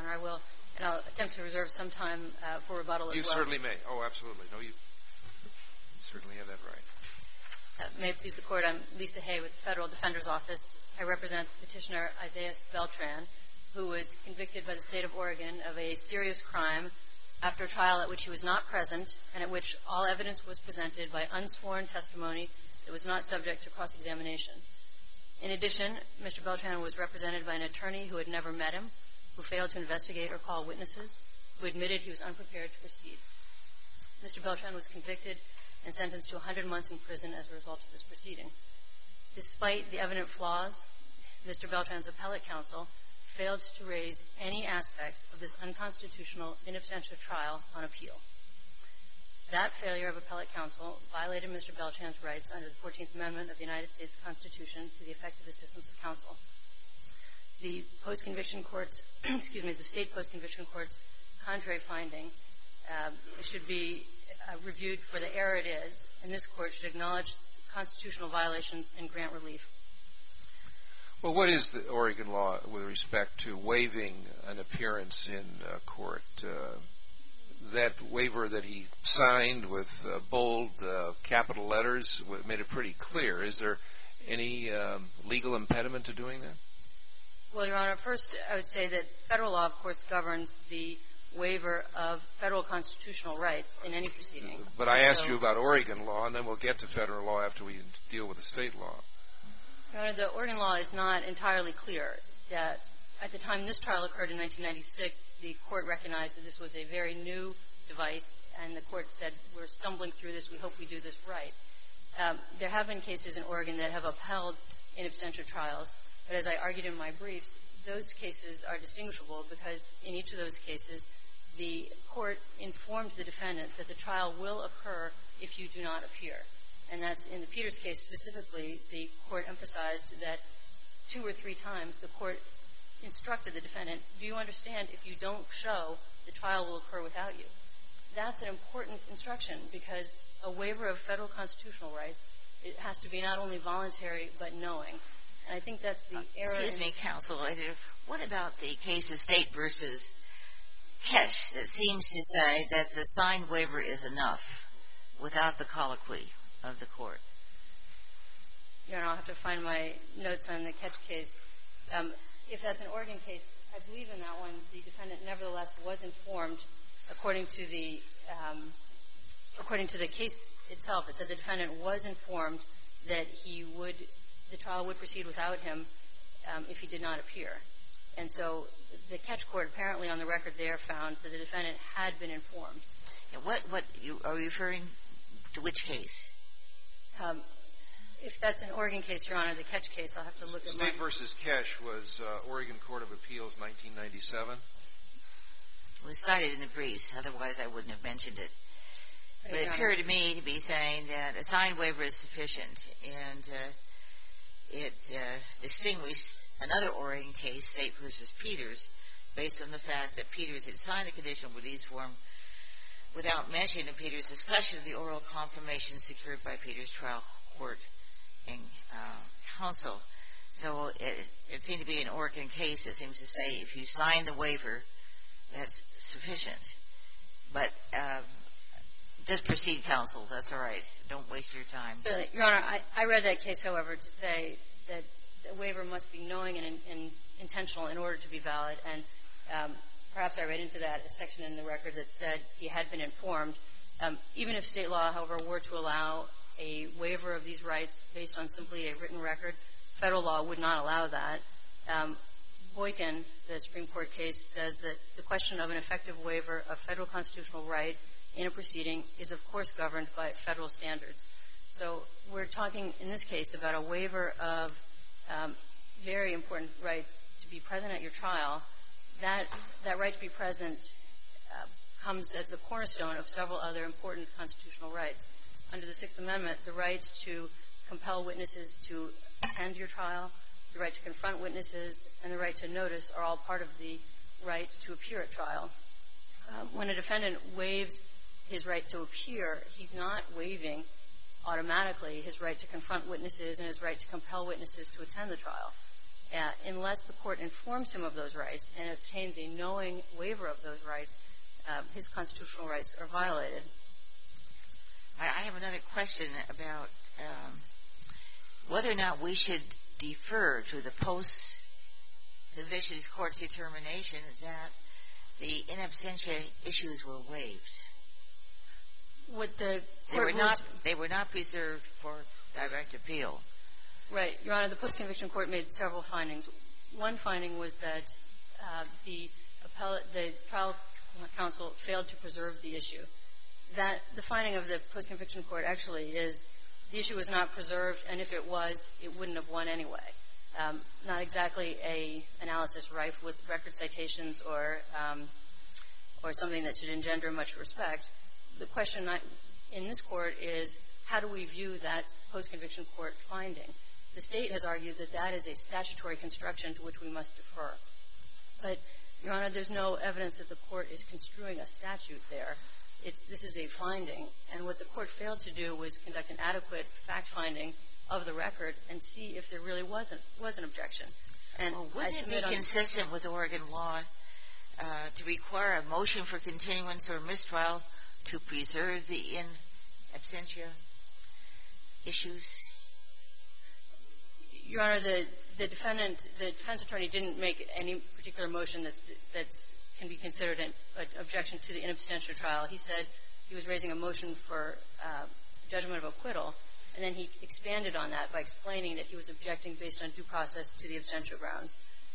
Honor, I will. And I'll attempt to reserve some time for rebuttal as well. You certainly may. Oh, absolutely. No, you certainly have that right. May it please the Court, I'm Lisa Hay with the Federal Defender's Office. I represent Petitioner Isaiah Beltran, who was convicted by the State of Oregon of a serious crime after a trial at which he was not present and at which all evidence was presented by unsworn testimony that was not subject to cross-examination. In addition, Mr. Beltran was represented by an attorney who had never met him, who failed to investigate or call witnesses, who admitted he was unprepared to proceed. Mr. Beltran was convicted and sentenced to 100 months in prison as a result of this proceeding. Despite the evident flaws, Mr. Beltran's appellate counsel failed to raise any aspects of this unconstitutional in absentia trial on appeal. That failure of appellate counsel violated Mr. Beltran's rights under the 14th Amendment of the United States Constitution to the effective assistance of counsel. The post-conviction court's, the state post-conviction court's contrary finding should be reviewed for the error it is, and this Court should acknowledge constitutional violations and grant relief. Well, what is the Oregon law with respect to waiving an appearance in court? That waiver that he signed with bold capital letters made it pretty clear. Is there any legal impediment to doing that? Well, Your Honor, first I would say that federal law, of course, governs the waiver of federal constitutional rights in any proceeding. But I asked you about Oregon law, and then we'll get to federal law after we deal with the state law. Your Honor, the Oregon law is not entirely clear. That at the time this trial occurred in 1996, the Court recognized that this was a very new device, and the Court said, we're stumbling through this, we hope we do this right. There have been cases in Oregon that have upheld in absentia trials, but as I argued in my briefs, those cases are distinguishable because in each of those cases, the Court informed the defendant that the trial will occur if you do not appear. And that's in the Peters case specifically, the Court emphasized that 2 or 3 times the Court instructed the defendant, do you understand if you don't show, the trial will occur without you? That's an important instruction because a waiver of federal constitutional rights, it has to be not only voluntary but knowing. And I think that's the error. Excuse me, counsel. What about the case of State versus Ketch that seems to say that the signed waiver is enough without the colloquy of the Court? Your Honor, I'll have to find my notes on the Ketch case. If that's an Oregon case, I believe in that one, the defendant nevertheless was informed according to the case itself. It said the defendant was informed that the trial would proceed without him if he did not appear. And so the Ketch court apparently on the record there found that the defendant had been informed. And what you are referring to which case? If that's an Oregon case, Your Honor, the Ketch case, I'll have to look at State versus Ketch was Oregon Court of Appeals, 1997. It was cited in the briefs. Otherwise, I wouldn't have mentioned it. But it appeared to me to be saying that a signed waiver is sufficient. And it distinguished another Oregon case, State versus Peters, based on the fact that Peters had signed the conditional release form without mentioning in Peters' discussion of the oral confirmation secured by Peters' trial court and counsel. So it seemed to be an Oregon case that seems to say if you sign the waiver, that's sufficient. But just proceed, counsel. That's all right. Don't waste your time. Your Honor, I read that case, however, to say that the waiver must be knowing and intentional in order to be valid. And perhaps I read into that a section in the record that said he had been informed. Even if state law, however, were to allow a waiver of these rights based on simply a written record, federal law would not allow that. Boykin, the Supreme Court case, says that the question of an effective waiver of federal constitutional right in a proceeding is, of course, governed by federal standards. So we're talking in this case about a waiver of very important rights to be present at your trial. That right to be present comes as the cornerstone of several other important constitutional rights. Under the Sixth Amendment, the right to compel witnesses to attend your trial, the right to confront witnesses, and the right to notice are all part of the right to appear at trial. When a defendant waives his right to appear, he's not waiving automatically his right to confront witnesses and his right to compel witnesses to attend the trial. unless the court informs him of those rights and obtains a knowing waiver of those rights, his constitutional rights are violated. I have another question about whether or not we should defer to the post-conviction court's determination that the in absentia issues were waived. What the They were not preserved for direct appeal. Right. Your Honor, the post-conviction court made several findings. One finding was that the trial counsel failed to preserve the issue. The finding of the post-conviction court actually is the issue was not preserved, and if it was, it wouldn't have won anyway. Not exactly a analysis rife with record citations or something that should engender much respect. The question in this court is, how do we view that post-conviction court finding? The State has argued that that is a statutory construction to which we must defer. But, Your Honor, there's no evidence that the court is construing a statute there. This is a finding. And what the court failed to do was conduct an adequate fact-finding of the record and see if there really was an objection. And wouldn't it be consistent with Oregon law to require a motion for continuance or mistrial to preserve the in absentia issues? Your Honor, the defense attorney didn't make any particular motion that's can be considered an objection to the in absentia trial. He said he was raising a motion for judgment of acquittal, and then he expanded on that by explaining that he was objecting based on due process to the absentia grounds.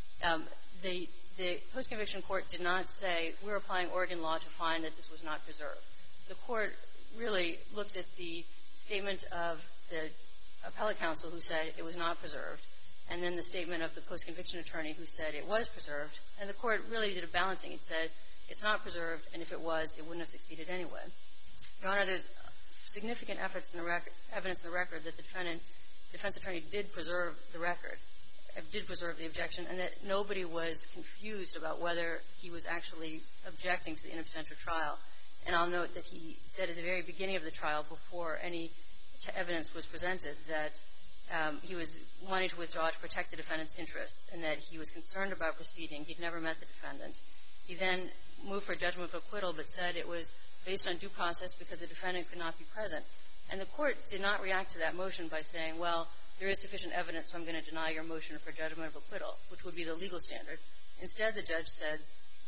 The post-conviction court did not say, we're applying Oregon law to find that this was not preserved. The court really looked at the statement of the appellate counsel who said it was not preserved, and then the statement of the post-conviction attorney who said it was preserved, and the court really did a balancing. It said it's not preserved, and if it was, it wouldn't have succeeded anyway. Your Honor, there's significant evidence in the record that the defense attorney did preserve the record, did preserve the objection, and that nobody was confused about whether he was actually objecting to the in absentia trial. And I'll note that he said at the very beginning of the trial, before any evidence was presented, that he was wanting to withdraw to protect the defendant's interests and that he was concerned about proceeding. He'd never met the defendant. He then moved for judgment of acquittal but said it was based on due process because the defendant could not be present. And the court did not react to that motion by saying, well, there is sufficient evidence, so I'm going to deny your motion for judgment of acquittal, which would be the legal standard. Instead, the judge said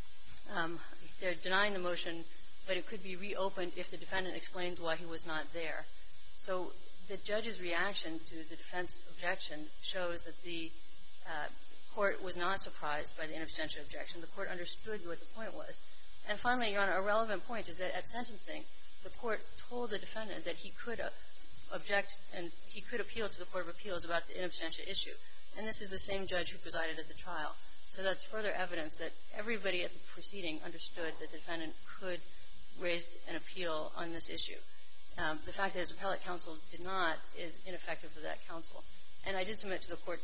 they're denying the motion, but it could be reopened if the defendant explains why he was not there. So the judge's reaction to the defense objection shows that the court was not surprised by the in absentia objection. The court understood what the point was. And finally, Your Honor, a relevant point is that at sentencing, the court told the defendant that he could object and he could appeal to the Court of Appeals about the in absentia issue. And this is the same judge who presided at the trial. So that's further evidence that everybody at the proceeding understood that the defendant could raise an appeal on this issue. The fact that his appellate counsel did not is ineffective for that counsel. And I did submit to the court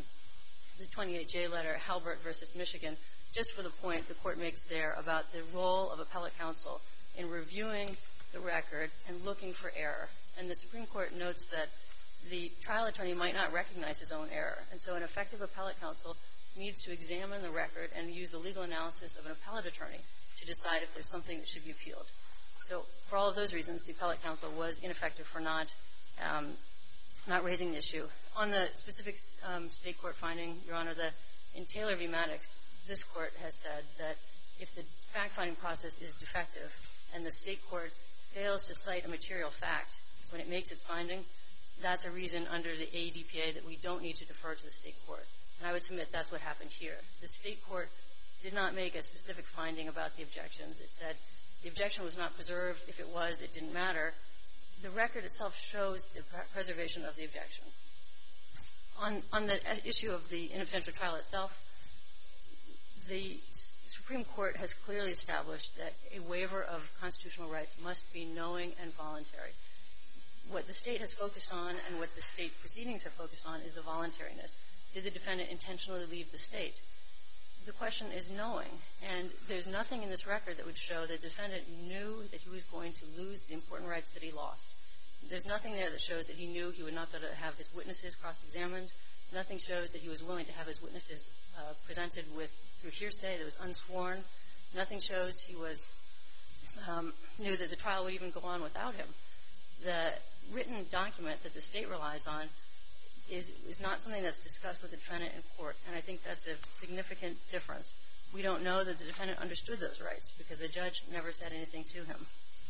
the 28J letter, Halbert v. Michigan, just for the point the court makes there about the role of appellate counsel in reviewing the record and looking for error. And the Supreme Court notes that the trial attorney might not recognize his own error. And so an effective appellate counsel needs to examine the record and use the legal analysis of an appellate attorney to decide if there's something that should be appealed. So for all of those reasons, the appellate counsel was ineffective for not raising the issue. On the specific state court finding, Your Honor, in Taylor v. Maddox, this court has said that if the fact-finding process is defective and the state court fails to cite a material fact when it makes its finding, that's a reason under the AEDPA that we don't need to defer to the state court. And I would submit that's what happened here. The state court did not make a specific finding about the objections. It said the objection was not preserved. If it was, it didn't matter. The record itself shows the preservation of the objection. On the issue of the in absentia trial itself, the Supreme Court has clearly established that a waiver of constitutional rights must be knowing and voluntary. What the state has focused on and what the state proceedings have focused on is the voluntariness. Did the defendant intentionally leave the state? The question is knowing. And there's nothing in this record that would show the defendant knew that he was going to lose the important rights that he lost. There's nothing there that shows that he knew he would not be able to have his witnesses cross-examined, Nothing shows that he was willing to have his witnesses presented through hearsay that was unsworn. Nothing shows he knew that the trial would even go on without him. The written document that the state relies on is not something that's discussed with the defendant in court, and I think that's a significant difference. We don't know that the defendant understood those rights because the judge never said anything to him.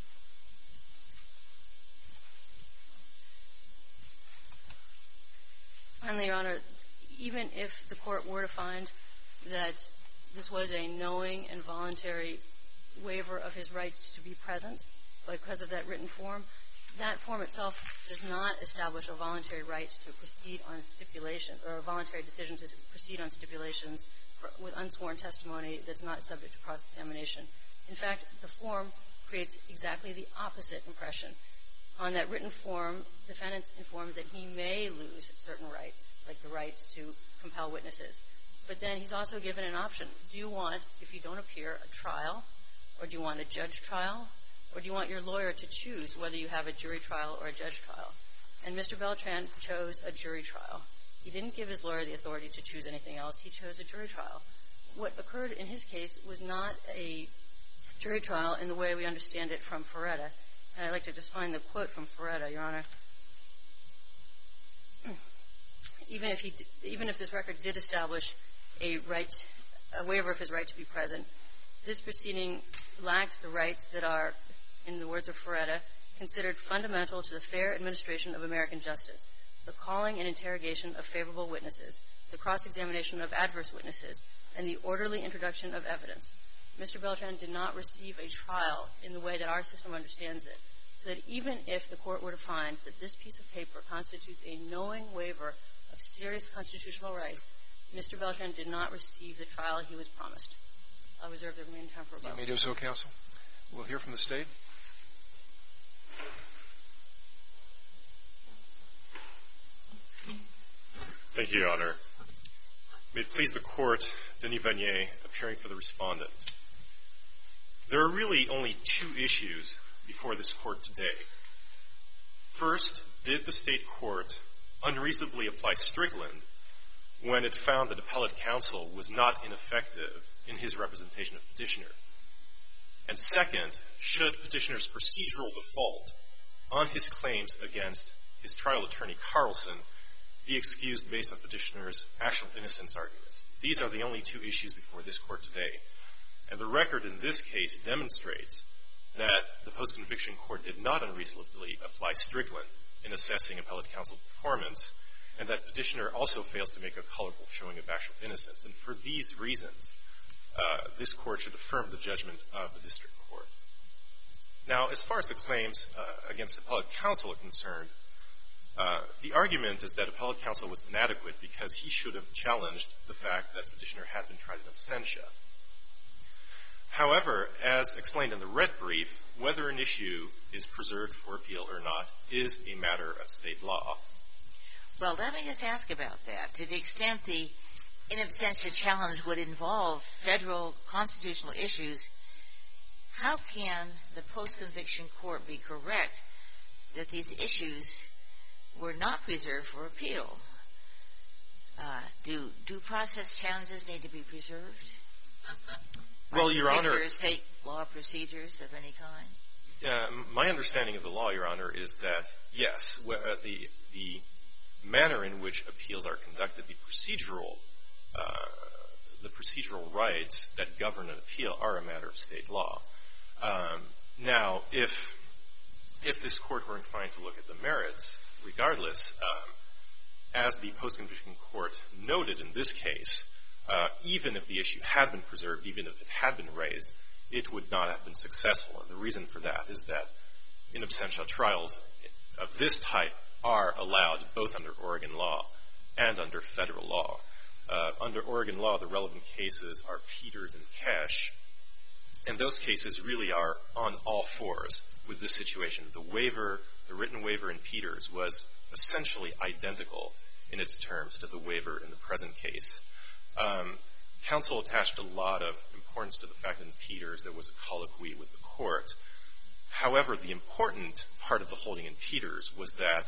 Finally, Your Honor, even if the court were to find that this was a knowing and voluntary waiver of his right to be present because of that written form, that form itself does not establish a voluntary right to proceed on stipulation or a voluntary decision to proceed on stipulations with unsworn testimony that's not subject to cross-examination. In fact, the form creates exactly the opposite impression. On that written form, defendants informed that he may lose certain rights, like the right to compel witnesses. But then he's also given an option. Do you want, if you don't appear, a trial? Or do you want a judge trial? Or do you want your lawyer to choose whether you have a jury trial or a judge trial? And Mr. Beltran chose a jury trial. He didn't give his lawyer the authority to choose anything else. He chose a jury trial. What occurred in his case was not a jury trial in the way we understand it from Ferretta. And I'd like to just find the quote from Ferretta, Your Honor. Even if this record did establish a waiver of his right to be present, this proceeding lacked the rights that are, in the words of Ferretta, considered fundamental to the fair administration of American justice: the calling and interrogation of favorable witnesses, the cross-examination of adverse witnesses, and the orderly introduction of evidence. Mr. Beltran did not receive a trial in the way that our system understands it, so that even if the court were to find that this piece of paper constitutes a knowing waiver of serious constitutional rights, Mr. Beltran did not receive the trial he was promised. I'll reserve the remaining time for rebuttal. You may do so, counsel. We'll hear from the State. Thank you, Your Honor. May it please the Court, Denis Vanier, appearing for the respondent. There are really only two issues before this Court today. First, did the State Court unreasonably apply Strickland when it found that appellate counsel was not ineffective in his representation of petitioner? And second, should petitioner's procedural default on his claims against his trial attorney, Carlson, be excused based on petitioner's actual innocence argument? These are the only two issues before this Court today. And the record in this case demonstrates that the post-conviction court did not unreasonably apply Strickland in assessing appellate counsel performance, and that petitioner also fails to make a colorful showing of actual innocence. And for these reasons, this Court should affirm the judgment of the district court. Now, as far as the claims against appellate counsel are concerned, the argument is that appellate counsel was inadequate because he should have challenged the fact that petitioner had been tried in absentia. However, as explained in the red brief, whether an issue is preserved for appeal or not is a matter of state law. Well, let me just ask about that. To the extent the in absentia challenge would involve federal constitutional issues, how can the post-conviction court be correct that these issues were not preserved for appeal? Do due process challenges need to be preserved? Well, Your Honor, state law procedures of any kind? My understanding of the law, Your Honor, is that, yes, the manner in which appeals are conducted, the procedural rights that govern an appeal are a matter of state law. Now, if this Court were inclined to look at the merits, regardless, as the post-conviction court noted in this case, even if the issue had been preserved, even if it had been raised, it would not have been successful. And the reason for that is that in absentia trials of this type are allowed both under Oregon law and under federal law. Under Oregon law, the relevant cases are Peters and Kesh, and those cases really are on all fours with this situation. The written waiver in Peters was essentially identical in its terms to the waiver in the present case. Counsel attached a lot of importance to the fact that in Peters there was a colloquy with the court. However, the important part of the holding in Peters was that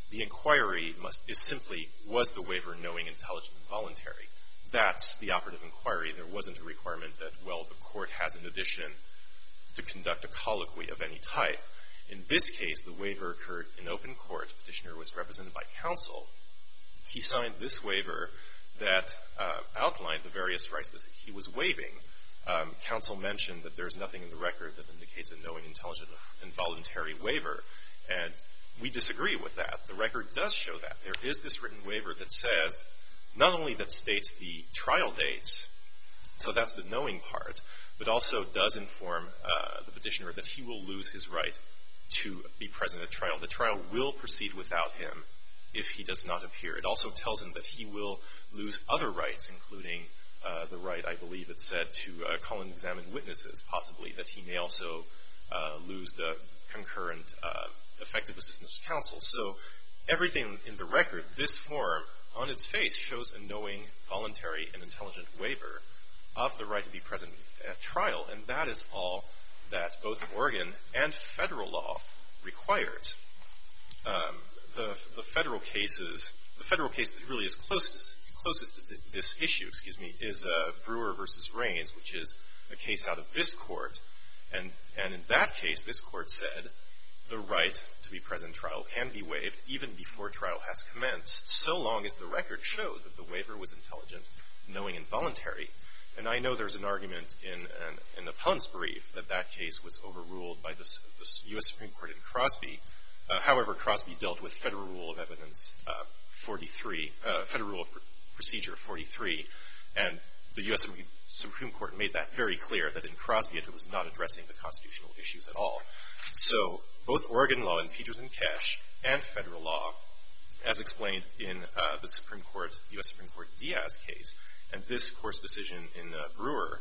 The inquiry is simply, was the waiver knowing, intelligent, and voluntary? That's the operative inquiry. There wasn't a requirement that, well, the court has in addition to conduct a colloquy of any type. In this case, the waiver occurred in open court. Petitioner was represented by counsel. He signed this waiver that outlined the various rights that he was waiving. Counsel mentioned that there's nothing in the record that indicates a knowing, intelligent, and voluntary waiver, and we disagree with that. The record does show that. There is this written waiver that says, not only that states the trial dates, so that's the knowing part, but also does inform the petitioner that he will lose his right to be present at trial. The trial will proceed without him if he does not appear. It also tells him that he will lose other rights, including the right, I believe it said, to call and examine witnesses, possibly, that he may also lose the concurrent effective assistance of counsel. So everything in the record, this form, on its face, shows a knowing, voluntary, and intelligent waiver of the right to be present at trial, and that is all that both Oregon and federal law requires. The federal case that really is closest to this issue, is Brewer versus Raines, which is a case out of this court, and in that case, this court said the right to be present at trial can be waived even before trial has commenced, so long as the record shows that the waiver was intelligent, knowing, and voluntary. And I know there's an argument in an appellant's brief that that case was overruled by the U.S. Supreme Court in Crosby. However, Crosby dealt with Federal Rule of Evidence 43, Federal Rule of Procedure 43, and the U.S. Supreme Court made that very clear, that in Crosby it was not addressing the constitutional issues at all. So both Oregon law in Peters and Cash and federal law, as explained in the Supreme Court, U.S. Supreme Court Diaz case, and this court's decision in Brewer,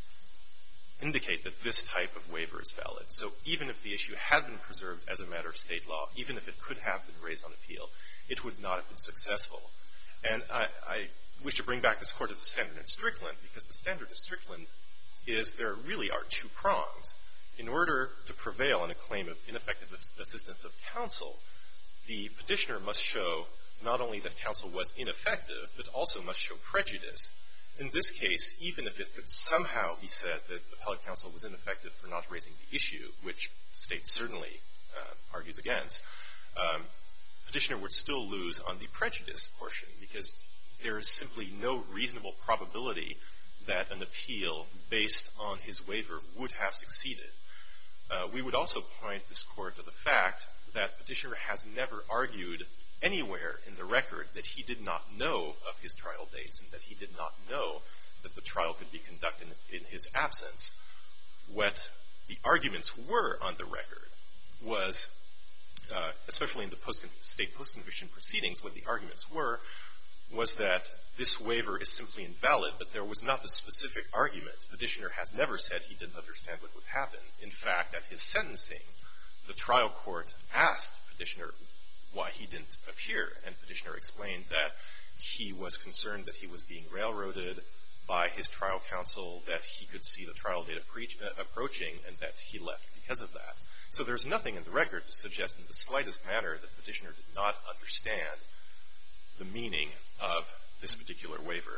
indicate that this type of waiver is valid. So even if the issue had been preserved as a matter of state law, even if it could have been raised on appeal, it would not have been successful. And I wish to bring back this court to the standard in Strickland, because the standard in Strickland is there really are two prongs. In order to prevail on a claim of ineffective assistance of counsel, the petitioner must show not only that counsel was ineffective, but also must show prejudice. In this case, even if it could somehow be said that appellate counsel was ineffective for not raising the issue, which the state certainly argues against, petitioner would still lose on the prejudice portion, because there is simply no reasonable probability that an appeal based on his waiver would have succeeded. We would also point this court to the fact that petitioner has never argued anywhere in the record that he did not know of his trial dates and that he did not know that the trial could be conducted in his absence. What the arguments were on the record was, especially in the state post-conviction proceedings, what the arguments were was that this waiver is simply invalid, but there was not a specific argument. Petitioner has never said he didn't understand what would happen. In fact, at his sentencing, the trial court asked petitioner why he didn't appear, and petitioner explained that he was concerned that he was being railroaded by his trial counsel, that he could see the trial date approaching, and that he left because of that. So there's nothing in the record to suggest in the slightest manner that petitioner did not understand the meaning of this particular waiver.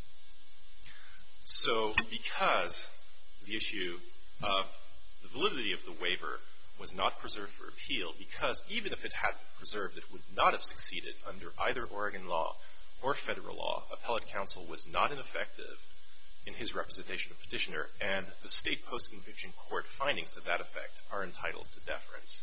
So because the issue of the validity of the waiver was not preserved for appeal, because even if it had been preserved, it would not have succeeded under either Oregon law or federal law, appellate counsel was not ineffective in his representation of petitioner, and the state post-conviction court findings to that effect are entitled to deference.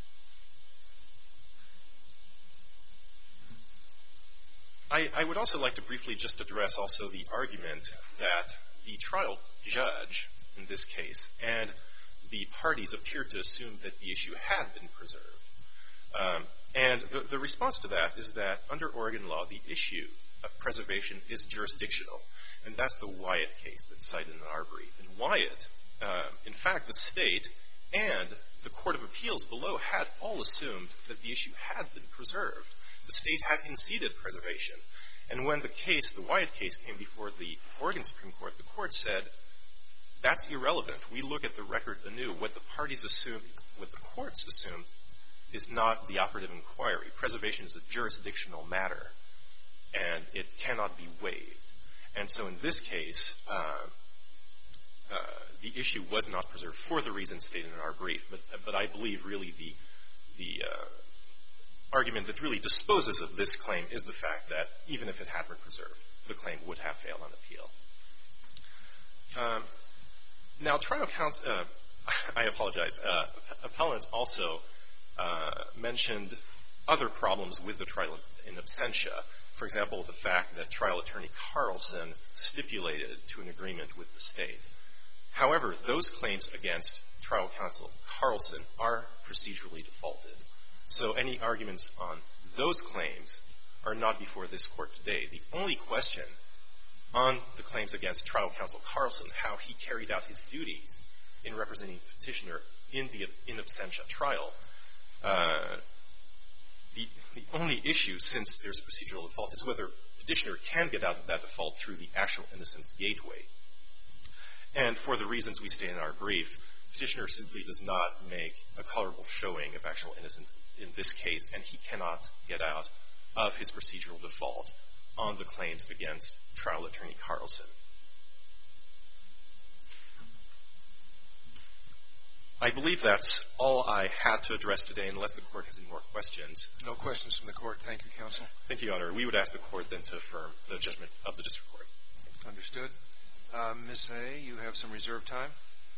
I would also like to briefly just address also the argument that the trial judge in this case and the parties appeared to assume that the issue had been preserved. And the response to that is that under Oregon law, the issue of preservation is jurisdictional, and that's the Wyatt case that's cited in our brief. In Wyatt, in fact, the state and the Court of Appeals below had all assumed that the issue had been preserved. The state had conceded preservation. And when the Wyatt case came before the Oregon Supreme Court, the court said, that's irrelevant. We look at the record anew. What the parties assumed, what the courts assumed, is not the operative inquiry. Preservation is a jurisdictional matter, and it cannot be waived. And so in this case, the issue was not preserved for the reasons stated in our brief, but I believe really the argument that really disposes of this claim is the fact that even if it had been preserved, the claim would have failed on appeal. Now, trial counsel, I apologize. Appellants also mentioned other problems with the trial in absentia. For example, the fact that trial attorney Carlson stipulated to an agreement with the state. However, those claims against trial counsel Carlson are procedurally defaulted. So any arguments on those claims are not before this court today. The only question on the claims against trial counsel Carlson, how he carried out his duties in representing the petitioner in the in absentia trial, the only issue, since there's procedural default, is whether petitioner can get out of that default through the actual innocence gateway. And for the reasons we state in our brief, petitioner simply does not make a colorable showing of actual innocence in this case, and he cannot get out of his procedural default on the claims against trial attorney Carlson. I believe that's all I had to address today, unless the court has any more questions. No questions from the court. Thank you, counsel. Thank you, Your Honor. We would ask the court then to affirm the judgment of the district court. Understood. Ms. Hay, you have some reserved time.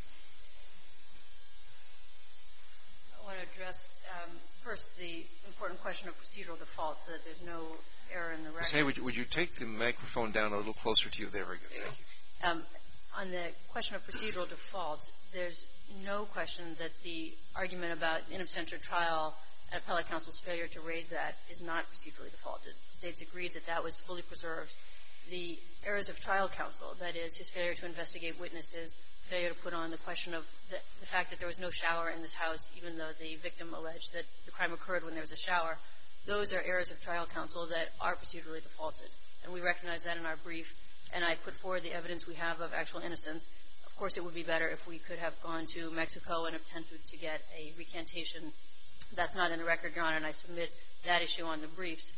I want to address first the important question of procedural default so that there's no error in the record. Ms. Hay, would you take the microphone down a little closer to you? There we go. Thank you. On the question of procedural default, there's no question that the argument about in absentia trial and appellate counsel's failure to raise that is not procedurally defaulted. The states agreed that that was fully preserved. The errors of trial counsel, that is, his failure to investigate witnesses, failure to put on the question of the fact that there was no shower in this house, even though the victim alleged that the crime occurred when there was a shower, those are errors of trial counsel that are procedurally defaulted. And we recognize that in our brief, and I put forward the evidence we have of actual innocence. Of course, it would be better if we could have gone to Mexico and attempted to get a recantation. That's not in the record, Your Honor, and I submit that issue on the briefs.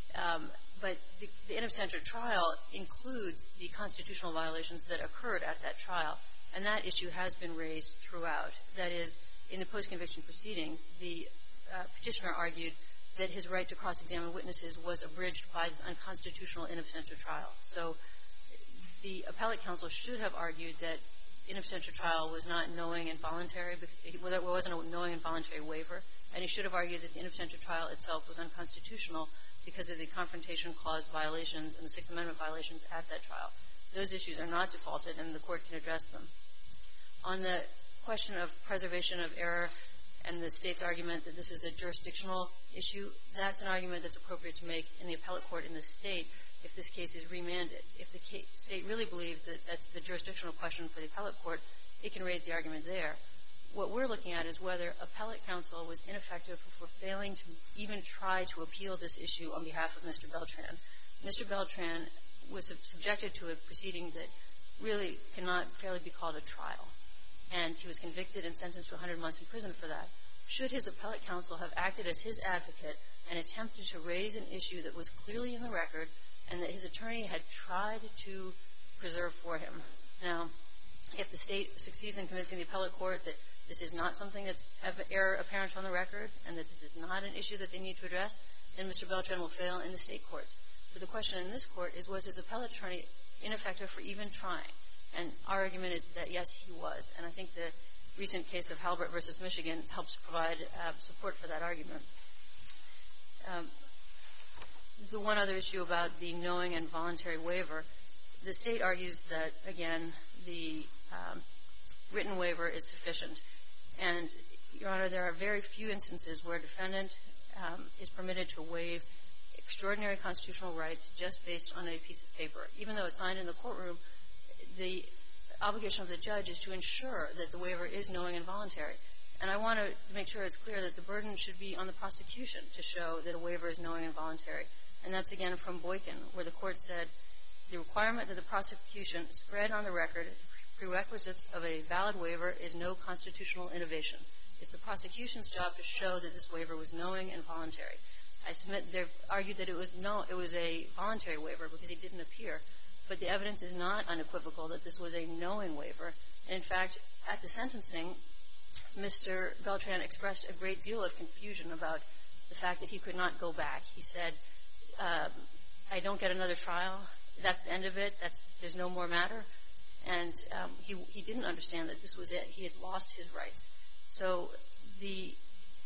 But the in absentia trial includes the constitutional violations that occurred at that trial, and that issue has been raised throughout. That is, in the post-conviction proceedings, the petitioner argued that his right to cross-examine witnesses was abridged by this unconstitutional in absentia trial. So the appellate counsel should have argued that in absentia trial was not knowing and voluntary, because it wasn't a knowing and voluntary waiver, and he should have argued that the in absentia trial itself was unconstitutional because of the Confrontation Clause violations and the Sixth Amendment violations at that trial. Those issues are not defaulted, and the court can address them. On the question of preservation of error and the state's argument that this is a jurisdictional issue, that's an argument that's appropriate to make in the appellate court in the state if this case is remanded. If the state really believes that that's the jurisdictional question for the appellate court, it can raise the argument there. What we're looking at is whether appellate counsel was ineffective for failing to even try to appeal this issue on behalf of Mr. Beltran. Mr. Beltran was subjected to a proceeding that really cannot fairly be called a trial, and he was convicted and sentenced to 100 months in prison for that. Should his appellate counsel have acted as his advocate and attempted to raise an issue that was clearly in the record and that his attorney had tried to preserve for him? Now, if the state succeeds in convincing the appellate court that this is not something that's error apparent on the record and that this is not an issue that they need to address, then Mr. Beltran will fail in the state courts. But the question in this court is, was his appellate attorney ineffective for even trying? And our argument is that, yes, he was. And I think the recent case of Halbert v. Michigan helps provide support for that argument. The one other issue about the knowing and voluntary waiver, the state argues that, again, the written waiver is sufficient. And, Your Honor, there are very few instances where a defendant is permitted to waive extraordinary constitutional rights just based on a piece of paper. Even though it's signed in the courtroom, the obligation of the judge is to ensure that the waiver is knowing and voluntary. And I want to make sure it's clear that the burden should be on the prosecution to show that a waiver is knowing and voluntary. And that's, again, from Boykin, where the court said the requirement that the prosecution spread on the record prerequisites of a valid waiver is no constitutional innovation. It's the prosecution's job to show that this waiver was knowing and voluntary. I submit they've argued that it was a voluntary waiver because he didn't appear, but the evidence is not unequivocal that this was a knowing waiver. And in fact, at the sentencing, Mr. Beltran expressed a great deal of confusion about the fact that he could not go back. He said, I don't get another trial. That's the end of it. There's no more matter. And he didn't understand that this was it. He had lost his rights. So the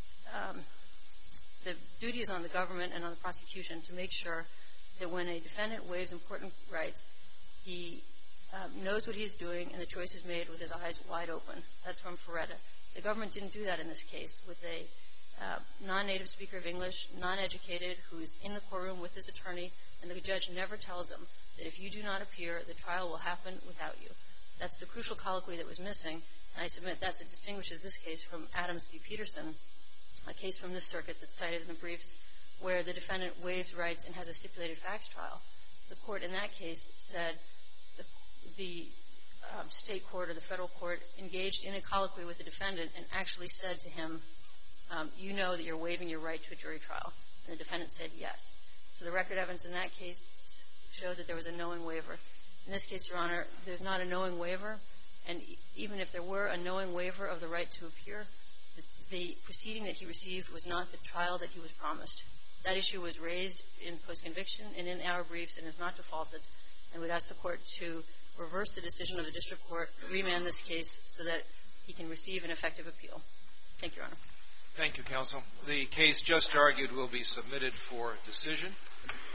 duty is on the government and on the prosecution to make sure that when a defendant waives important rights, he knows what he's doing and the choice is made with his eyes wide open. That's from Ferretta. The government didn't do that in this case with a non-native speaker of English, non-educated, who's in the courtroom with his attorney, and the judge never tells him that if you do not appear, the trial will happen without you. That's the crucial colloquy that was missing, and I submit that distinguishes this case from Adams v. Peterson, a case from this circuit that's cited in the briefs where the defendant waives rights and has a stipulated facts trial. The court in that case said the state court or the federal court engaged in a colloquy with the defendant and actually said to him, you know that you're waiving your right to a jury trial. And the defendant said yes. So the record evidence in that case showed that there was a knowing waiver. In this case, Your Honor, there's not a knowing waiver, and even if there were a knowing waiver of the right to appear, the proceeding that he received was not the trial that he was promised. That issue was raised in post-conviction and in our briefs and is not defaulted, and we'd ask the court to reverse the decision of the district court, remand this case so that he can receive an effective appeal. Thank you, Your Honor. Thank you, counsel. The case just argued will be submitted for decision.